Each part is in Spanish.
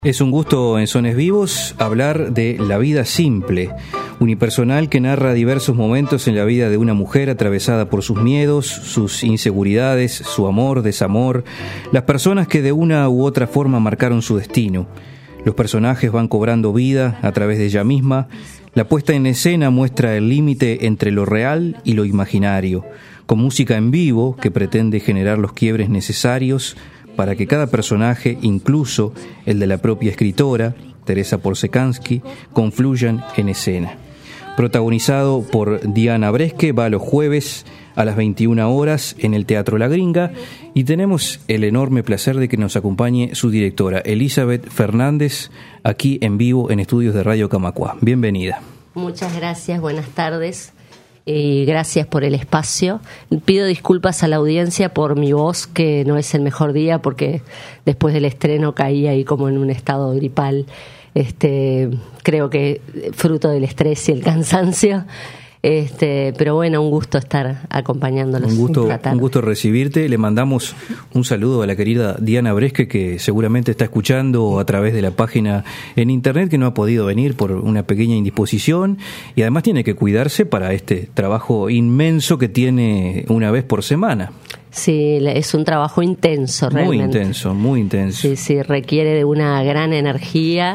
Es un gusto en Sones Vivos hablar de La vida simple, unipersonal que narra diversos momentos en la vida de una mujer atravesada por sus miedos, sus inseguridades, su amor, desamor, las personas que de una u otra forma marcaron su destino. Los personajes van cobrando vida a través de ella misma. La puesta en escena muestra el límite entre lo real y lo imaginario, con música en vivo que pretende generar los quiebres necesarios para que cada personaje, incluso el de la propia escritora, Teresa Porzecanski, confluyan en escena. Protagonizado por Diana Bresque, va los jueves a las 21 horas en el Teatro La Gringa, y tenemos el enorme placer de que nos acompañe su directora, Elizabeth Fernández, aquí en vivo en estudios de Radio Camacuá. Bienvenida. Muchas gracias, buenas tardes. Y gracias por el espacio. Pido disculpas a la audiencia por mi voz, que no es el mejor día, porque después del estreno caí ahí como en un estado gripal. Creo que fruto del estrés y el cansancio. Pero bueno, un gusto estar acompañándolos. Un gusto recibirte. Le mandamos un saludo a la querida Diana Bresque, que seguramente está escuchando a través de la página en internet, que no ha podido venir por una pequeña indisposición y además tiene que cuidarse para este trabajo inmenso que tiene una vez por semana. Sí, es un trabajo intenso realmente. Muy intenso. Sí, requiere de una gran energía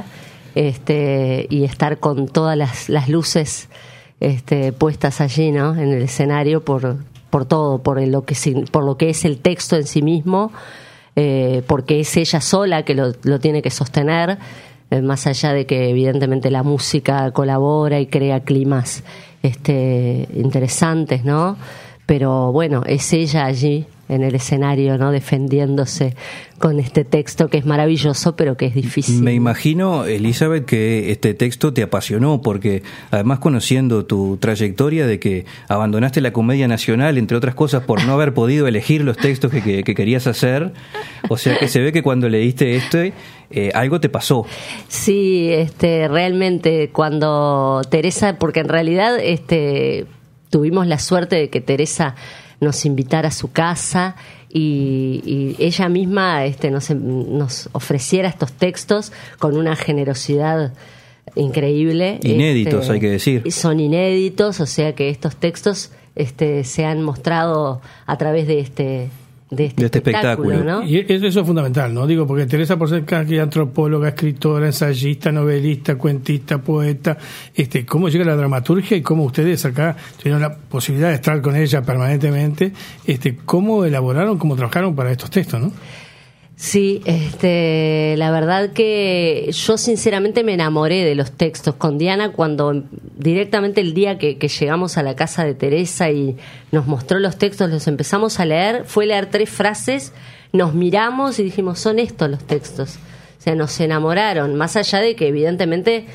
y estar con todas las luces puestas allí, ¿no? En el escenario por todo, por lo que es el texto en sí mismo, porque es ella sola que lo tiene que sostener, más allá de que evidentemente la música colabora y crea climas interesantes, ¿no? Pero bueno, es ella allí en el escenario, ¿no? Defendiéndose con este texto que es maravilloso, pero que es difícil. Me imagino, Elizabeth, que este texto te apasionó, porque además, conociendo tu trayectoria de que abandonaste la Comedia Nacional, entre otras cosas, por no haber podido elegir los textos que querías hacer, o sea que se ve que cuando leíste algo te pasó. Sí, realmente cuando Teresa, porque en realidad tuvimos la suerte de que Teresa nos invitara a su casa y ella misma nos ofreciera estos textos con una generosidad increíble. Inéditos, hay que decir. Son inéditos, o sea que estos textos se han mostrado a través de este espectáculo, ¿no? Y eso es fundamental, ¿no? Digo, porque Teresa Porzecanski, antropóloga, escritora, ensayista, novelista, cuentista, poeta, cómo llega la dramaturgia y cómo ustedes acá tuvieron la posibilidad de estar con ella permanentemente, cómo elaboraron, cómo trabajaron para estos textos, ¿no? Sí, la verdad que yo sinceramente me enamoré de los textos con Diana cuando directamente el día que llegamos a la casa de Teresa y nos mostró los textos, los empezamos a leer, fue leer 3 frases, nos miramos y dijimos, son estos los textos. O sea, nos enamoraron, más allá de que evidentemente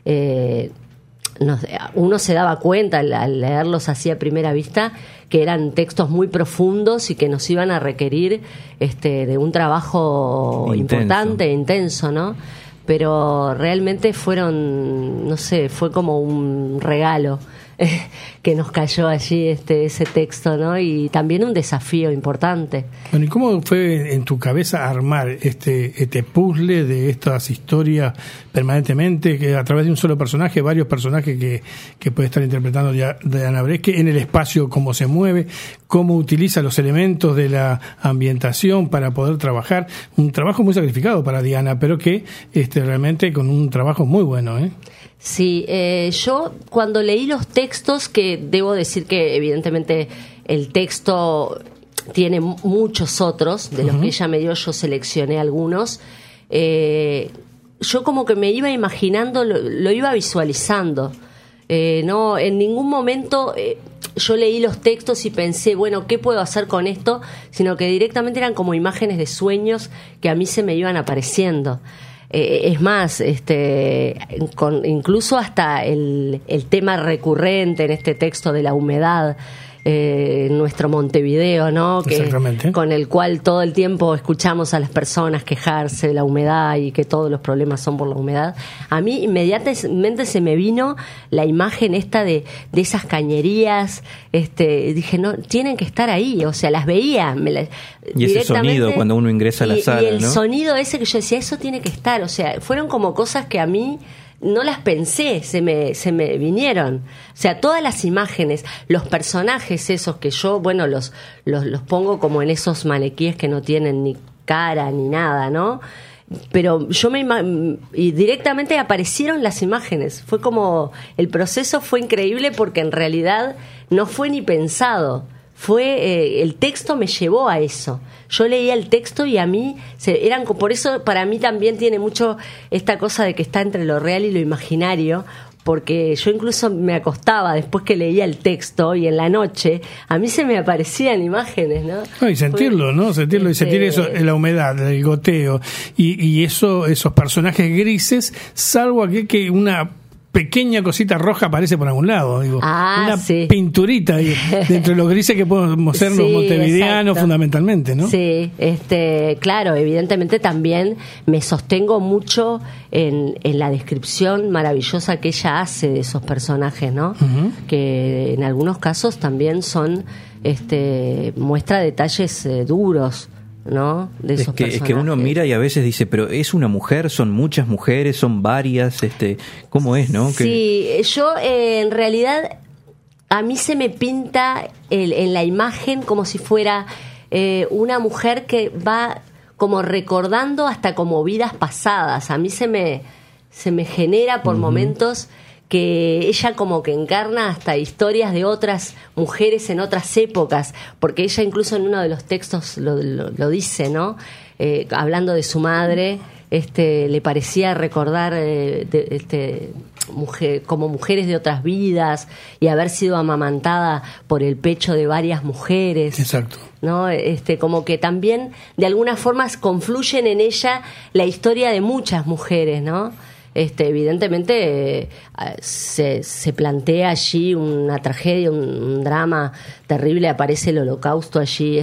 uno se daba cuenta al leerlos así a primera vista que eran textos muy profundos y que nos iban a requerir de un trabajo importante, intenso, ¿no? Pero realmente fueron, no sé, fue como un regalo que nos cayó allí ese texto, ¿no? Y también un desafío importante. Bueno, ¿y cómo fue en tu cabeza armar este puzzle de estas historias permanentemente, que a través de un solo personaje, varios personajes que puede estar interpretando Diana Bresque, en el espacio, cómo se mueve, cómo utiliza los elementos de la ambientación para poder trabajar? Un trabajo muy sacrificado para Diana, pero que realmente con un trabajo muy bueno, ¿eh? Sí, yo cuando leí los textos, que debo decir que evidentemente el texto tiene muchos otros, de los que ella me dio yo seleccioné algunos, yo como que me iba imaginando, lo iba visualizando, no, en ningún momento yo leí los textos y pensé, bueno, ¿qué puedo hacer con esto? Sino que directamente eran como imágenes de sueños que a mí se me iban apareciendo. Es más, incluso hasta el tema recurrente en este texto de la humedad, nuestro Montevideo, ¿no? Exactamente. Con el cual todo el tiempo escuchamos a las personas quejarse de la humedad y que todos los problemas son por la humedad. A mí inmediatamente se me vino la imagen esta de esas cañerías. Dije, no, tienen que estar ahí, o sea, las veía. Y ese sonido cuando uno ingresa a la sala, y el ¿no? sonido ese que yo decía, eso tiene que estar, o sea, fueron como cosas que a mí no las pensé, se me vinieron. O sea, todas las imágenes, los personajes esos que yo, bueno, los pongo como en esos maniquíes que no tienen ni cara ni nada, ¿no? Pero y directamente aparecieron las imágenes. Fue como, el proceso fue increíble porque en realidad no fue ni pensado. El texto me llevó a eso. Yo leía el texto y a mí por eso para mí también tiene mucho esta cosa de que está entre lo real y lo imaginario, porque yo incluso me acostaba después que leía el texto y en la noche a mí se me aparecían imágenes, ¿no? Y sentirlo, ¿no? Sentirlo y sentir eso, la humedad, el goteo y esos personajes grises, salvo aquel que una pequeña cosita roja aparece por algún lado, digo, una pinturita ahí, dentro de los grises que podemos ser los montevideanos, exacto, fundamentalmente, ¿no? Sí, claro, evidentemente también me sostengo mucho en la descripción maravillosa que ella hace de esos personajes, ¿no? Uh-huh. Que en algunos casos también son muestra detalles duros, ¿no? De esos personajes. Es que uno mira y a veces dice, pero ¿es una mujer? ¿Son muchas mujeres? ¿Son varias? ¿Cómo es, no? Sí, yo en realidad a mí se me pinta en la imagen como si fuera una mujer que va como recordando hasta como vidas pasadas. A mí se me genera por momentos que ella como que encarna hasta historias de otras mujeres en otras épocas, porque ella incluso en uno de los textos lo dice, ¿no? Hablando de su madre, le parecía recordar como mujeres de otras vidas y haber sido amamantada por el pecho de varias mujeres. Exacto. ¿No? Como que también de alguna forma confluyen en ella la historia de muchas mujeres, ¿no? Evidentemente se plantea allí una tragedia, un drama terrible. Aparece el Holocausto allí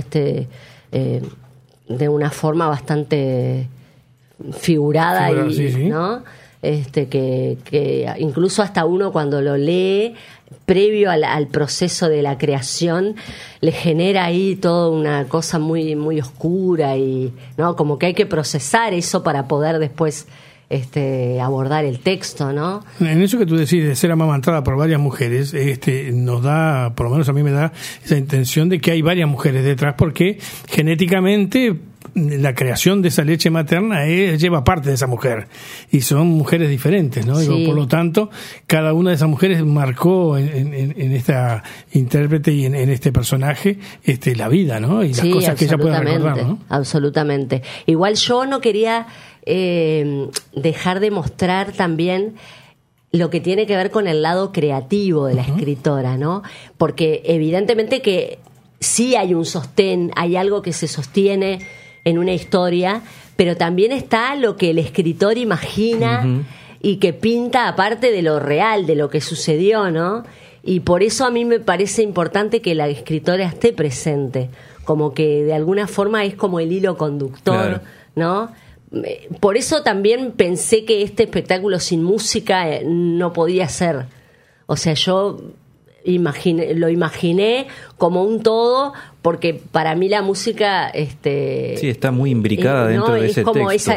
de una forma bastante figurada y sí. ¿No? Que incluso hasta uno cuando lo lee previo al proceso de la creación le genera ahí toda una cosa muy muy oscura y no, como que hay que procesar eso para poder después abordar el texto, ¿no? En eso que tú decís de ser amamantada por varias mujeres, nos da, por lo menos a mí me da esa intención de que hay varias mujeres detrás, porque genéticamente la creación de esa leche materna lleva parte de esa mujer y son mujeres diferentes, ¿no? Sí. Por lo tanto, cada una de esas mujeres marcó en esta intérprete y en este personaje la vida, ¿no? Y las cosas que ella pueda recordar, ¿no? Absolutamente. Igual yo no quería dejar de mostrar también lo que tiene que ver con el lado creativo de la escritora, ¿no? Porque evidentemente que sí hay un sostén, hay algo que se sostiene en una historia, pero también está lo que el escritor imagina y que pinta aparte de lo real, de lo que sucedió, ¿no? Y por eso a mí me parece importante que la escritora esté presente, como que de alguna forma es como el hilo conductor, claro, ¿no? Por eso también pensé que este espectáculo sin música no podía ser. O sea, yo lo imaginé como un todo, porque para mí la música sí, está muy imbricada dentro de ese como texto,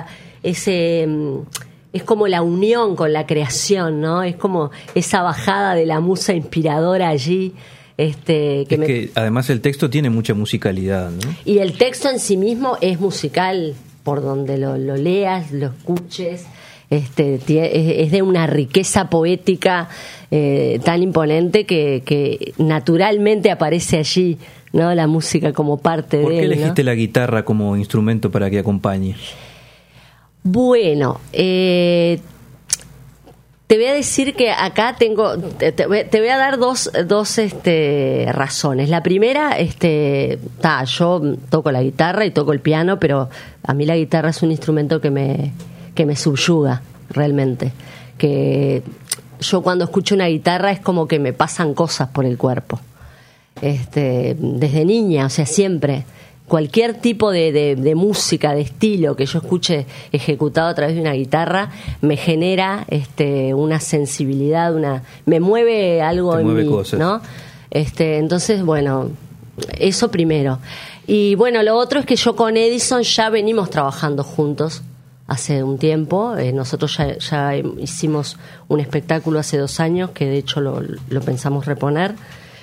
es como la unión con la creación, ¿no? Es como esa bajada de la musa inspiradora allí. Que además el texto tiene mucha musicalidad, ¿no? Y el texto en sí mismo es musical, por donde lo leas, lo escuches. Es de una riqueza poética tan imponente que naturalmente aparece allí, ¿no? La música como parte de él. ¿Por qué elegiste la guitarra como instrumento para que acompañe? Bueno, te voy a decir que acá te voy a dar dos razones. La primera, yo toco la guitarra y toco el piano, pero a mí la guitarra es un instrumento que me subyuga realmente. Que yo cuando escucho una guitarra es como que me pasan cosas por el cuerpo. desde niña, o sea, siempre. Cualquier tipo de música, de estilo que yo escuche ejecutado a través de una guitarra me genera una sensibilidad, me mueve algo en mí, cosas, ¿no? Entonces, bueno, eso primero. Y bueno, lo otro es que yo con Edison ya venimos trabajando juntos hace un tiempo. Nosotros ya hicimos un espectáculo hace 2 años que de hecho lo pensamos reponer,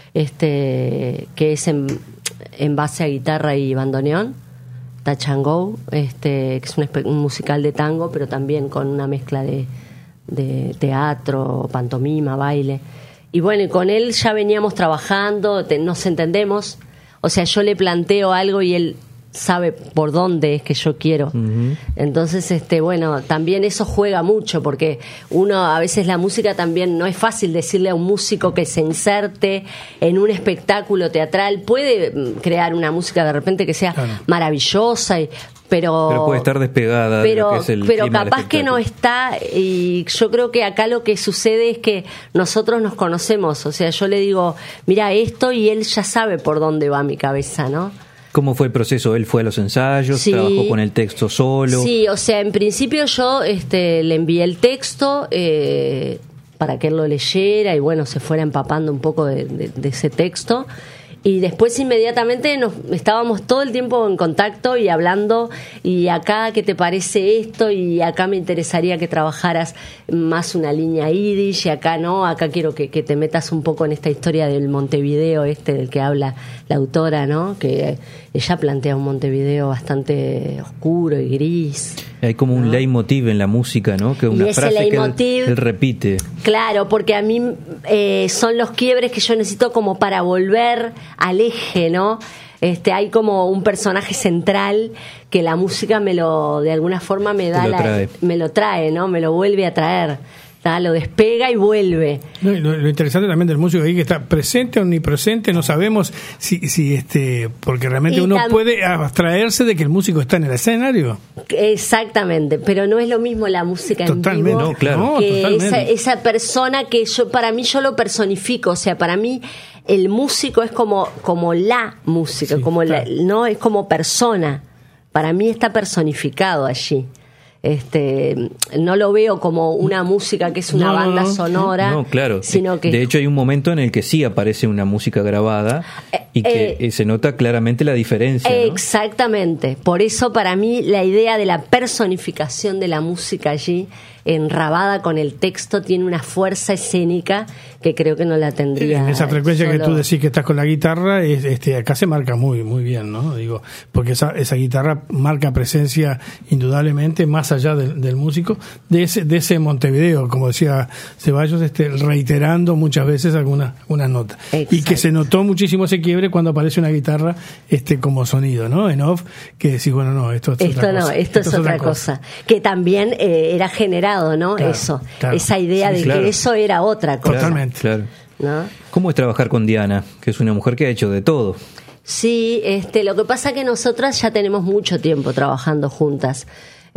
que es en base a guitarra y bandoneón, Touch and Go, que es un musical de tango, pero también con una mezcla de teatro, pantomima, baile. Y bueno, y con él ya veníamos trabajando, nos entendemos, o sea, yo le planteo algo y él sabe por dónde es que yo quiero. Uh-huh. Entonces, bueno, también eso juega mucho, porque uno, a veces la música también no es fácil decirle a un músico que se inserte en un espectáculo teatral. Puede crear una música de repente que sea maravillosa, pero puede estar despegada de lo que es el pero capaz que no está. Y yo creo que acá lo que sucede es que nosotros nos conocemos, o sea, yo le digo, mira esto, y él ya sabe por dónde va mi cabeza, ¿no? ¿Cómo fue el proceso? ¿Él fue a los ensayos? Sí. ¿Trabajó con el texto solo? Sí, o sea, en principio yo le envié el texto para que él lo leyera y bueno, se fuera empapando un poco de ese texto. Y después inmediatamente estábamos todo el tiempo en contacto y hablando, y acá, ¿qué te parece esto? Y acá me interesaría que trabajaras más una línea yiddish, y acá no, acá quiero que te metas un poco en esta historia del Montevideo del que habla la autora, ¿no? Que ella plantea un Montevideo bastante oscuro y gris. Hay como un leitmotiv en la música, ¿no? Que una frase que él repite. Claro, porque a mí son los quiebres que yo necesito como para volver al eje, ¿no? Hay como un personaje central que la música de alguna forma me lo trae, ¿no? Me lo vuelve a traer. Lo despega y vuelve. No, y lo interesante también del músico ahí, que está presente o omnipresente, no sabemos si porque realmente uno puede abstraerse de que el músico está en el escenario. Exactamente, pero no es lo mismo la música en vivo, no, claro, que esa persona que para mí yo lo personifico, o sea, para mí el músico es como la música, sí, como no es como persona. Para mí está personificado allí. No lo veo como una música que es una banda sonora. No, claro. Sino que de hecho, hay un momento en el que sí aparece una música grabada y que se nota claramente la diferencia, ¿no? Exactamente. Por eso, para mí, la idea de la personificación de la música allí, enrabada con el texto, tiene una fuerza escénica que creo que no la tendría. En esa frecuencia que tú decís que estás con la guitarra, acá se marca muy muy bien, ¿no? Digo, porque esa guitarra marca presencia indudablemente más allá del músico, de ese Montevideo, como decía Ceballos, reiterando muchas veces alguna nota. Exacto. Y que se notó muchísimo ese quiebre cuando aparece una guitarra como sonido, ¿no? En off, que decís, bueno, no, esto es otra cosa. Que también era generado, ¿no? Claro, eso, claro. Esa idea de que eso era otra cosa. Totalmente. Claro. ¿No? ¿Cómo es trabajar con Diana, que es una mujer que ha hecho de todo? Sí, lo que pasa es que nosotras ya tenemos mucho tiempo trabajando juntas.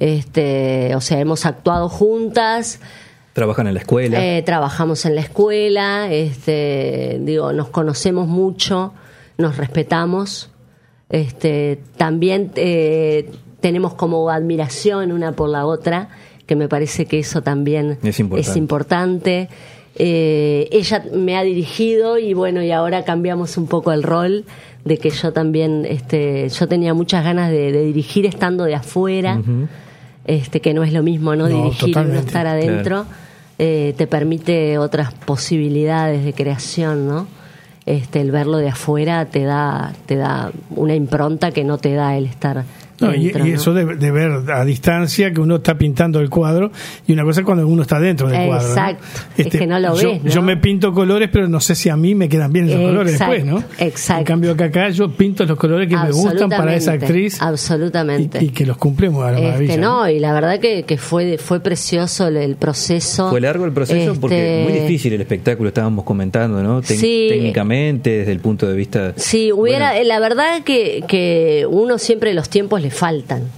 O sea, hemos actuado juntas. ¿Trabajan en la escuela? Trabajamos en la escuela, nos conocemos mucho, nos respetamos. También tenemos como admiración una por la otra, que me parece que eso también es importante. Ella me ha dirigido y bueno, y ahora cambiamos un poco el rol, de que yo también yo tenía muchas ganas de dirigir estando de afuera. Uh-huh. Que no es lo mismo, ¿no? Dirigir y no estar adentro. Claro. Te permite otras posibilidades de creación, ¿no? El verlo de afuera te da una impronta que no te da el estar dentro, y eso de ver a distancia que uno está pintando el cuadro, y una cosa es cuando uno está dentro del cuadro. Exacto, ¿no? Es que no lo ves, ¿no? Yo me pinto colores, pero no sé si a mí me quedan bien esos colores después, ¿no? Exacto. En cambio acá yo pinto los colores que me gustan para esa actriz. Absolutamente. Y que los cumplimos a la maravilla. No, y la verdad que fue precioso el proceso. Fue largo el proceso porque muy difícil el espectáculo, estábamos comentando, ¿no? Sí. Técnicamente, desde el punto de vista... Sí, la verdad que uno siempre los tiempos le faltan. Sí.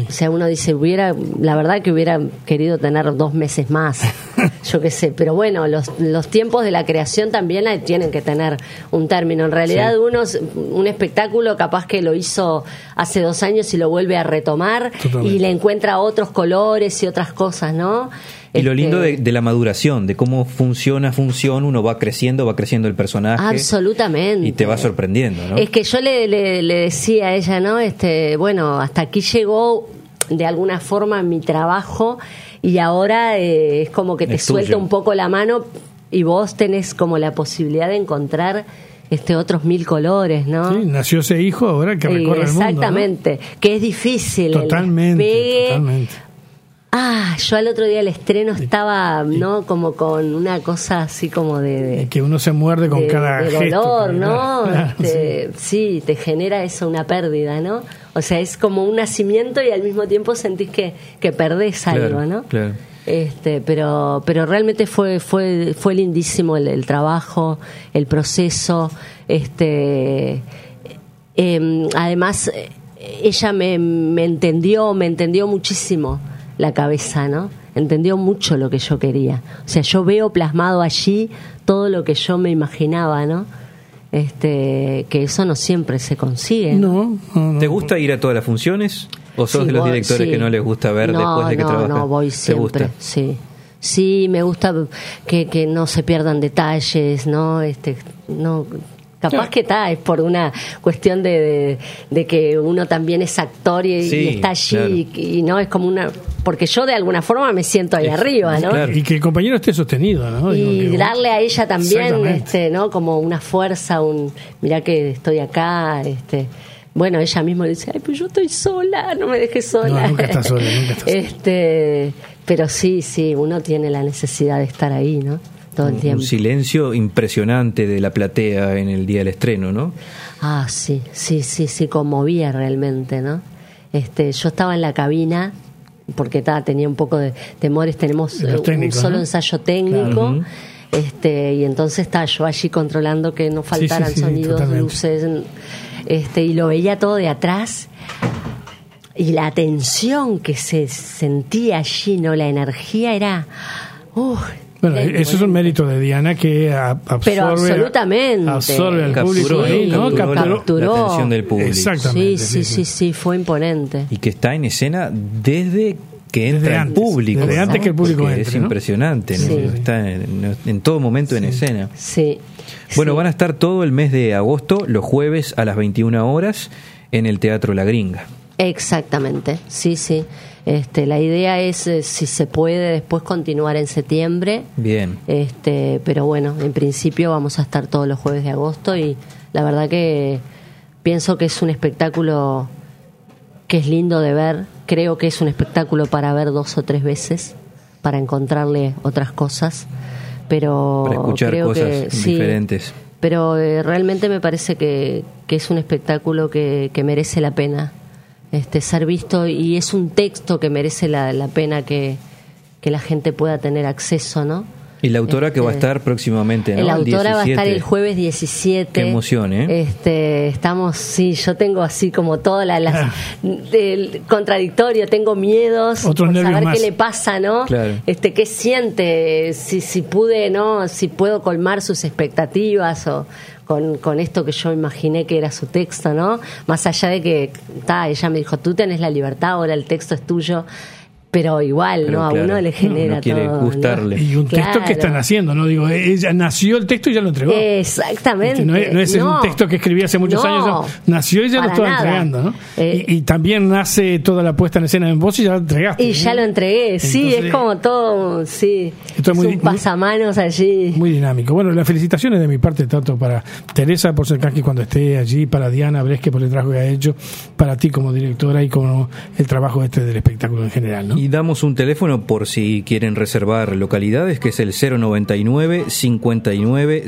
O sea, uno dice, la verdad que hubiera querido tener 2 meses más, yo qué sé, pero bueno, los tiempos de la creación también tienen que tener un término. En realidad un espectáculo capaz que lo hizo hace 2 años y lo vuelve a retomar. Totalmente. Y le encuentra otros colores y otras cosas, ¿no? Y lo lindo de la maduración, de cómo funciona, uno va creciendo el personaje. Absolutamente. Y te va sorprendiendo, ¿no? Es que yo le decía a ella, ¿no? Bueno, hasta aquí llegó de alguna forma mi trabajo y ahora es como que te suelta un poco la mano y vos tenés como la posibilidad de encontrar otros 1000 colores, ¿no? Sí, nació ese hijo ahora que recorre el mundo. Exactamente, ¿no? Que es difícil. Totalmente. Yo al otro día del estreno estaba, ¿no? Como con una cosa así como de que uno se muerde con cada de gesto. Dolor, ¿no? Claro, sí, te genera eso, una pérdida, ¿no? O sea, es como un nacimiento y al mismo tiempo sentís que perdés algo, ¿no? Claro. Pero realmente fue lindísimo el trabajo, el proceso. Además, ella me entendió muchísimo la cabeza, ¿no? Entendió mucho lo que yo quería. O sea, yo veo plasmado allí todo lo que yo me imaginaba, ¿no? Que eso no siempre se consigue, ¿no? No. ¿Te gusta ir a todas las funciones? ¿O sos de los directores que no les gusta ver después de que trabajan? No, voy siempre, sí. Sí, me gusta que no se pierdan detalles, ¿no? No... Capaz que es por una cuestión de que uno también es actor y está allí, claro. y no es como una... Porque yo de alguna forma me siento ahí arriba, ¿no? Claro. Y que el compañero esté sostenido, ¿no? Y darle a ella también, ¿no? Como una fuerza, mirá que estoy acá, Bueno, ella misma le dice, pero yo estoy sola, no me dejes sola. No, nunca estás sola. Pero sí, uno tiene la necesidad de estar ahí, ¿no? Todo el tiempo. Un silencio impresionante de la platea en el día del estreno, ¿no? Sí, conmovía realmente, ¿no? Yo estaba en la cabina porque tenía un poco de temores, tenemos un solo ensayo técnico, claro. Y entonces estaba yo allí controlando que no faltaran sonidos, totalmente. Luces, y lo veía todo de atrás y la tensión que se sentía allí, ¿no? La energía era... Bueno, eso es un mérito de Diana que absorbe al público ahí, ¿no? Capturó la atención del público. Exactamente. Sí, fue imponente. Y que está en escena desde que entra el público. Desde antes que el público entre, es impresionante, ¿no? Sí. Está en todo momento en escena. Sí. Bueno, van a estar todo el mes de agosto, los jueves a las 21 horas, en el Teatro La Gringa. Exactamente, sí. La idea es, si se puede, después continuar en septiembre. Bien. Pero bueno, en principio vamos a estar todos los jueves de agosto y la verdad que pienso que es un espectáculo que es lindo de ver. Creo que es un espectáculo para ver 2 o 3 veces, para encontrarle otras cosas. Pero para escuchar creo cosas diferentes. Pero realmente me parece que es un espectáculo que merece la pena ser visto, y es un texto que merece la pena que la gente pueda tener acceso, ¿no? Y la autora que va a estar próximamente, ¿no? La autora va a estar el jueves 17. Qué emoción, ¿eh? Estamos, yo tengo así como todas las contradictorio, tengo miedos por saber qué le pasa, ¿no? Claro. Qué siente, si pude, ¿no? Si puedo colmar sus expectativas o con esto que yo imaginé que era su texto, ¿no? Más allá de que ella me dijo, tú tenés la libertad, ahora el texto es tuyo. Pero igual, pero ¿no? Claro, a uno le genera no quiere todo, gustarle. ¿no? Y un texto que están haciendo, ¿no? Digo, ella nació el texto y ya lo entregó. Exactamente. No es un texto que escribí hace muchos años, no, nació y ya lo estaba entregando, ¿no? Y también nace toda la puesta en escena en voz y ya lo entregaste. Y ya lo entregué, sí, es como todo, sí. Esto es un pasamanos allí. Muy dinámico. Bueno, las felicitaciones de mi parte, tanto para Teresa por ser Kanki cuando esté allí, para Diana Bresque por el trabajo que ha hecho, para ti como directora y como el trabajo del espectáculo en general, ¿no? Y damos un teléfono por si quieren reservar localidades, que es el 099 59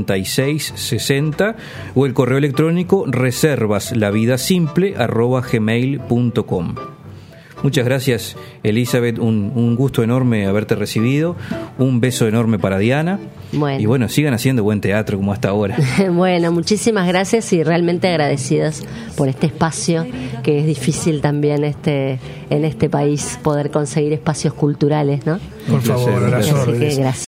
76 60, o el correo electrónico reservaslavidasimple@gmail.com. Muchas gracias, Elizabeth, un gusto enorme haberte recibido, un beso enorme para Diana. Bueno. Y bueno, sigan haciendo buen teatro como hasta ahora. Bueno, muchísimas gracias y realmente agradecidas por este espacio, que es difícil también en este país poder conseguir espacios culturales, ¿no? Por favor, a las órdenes. Gracias.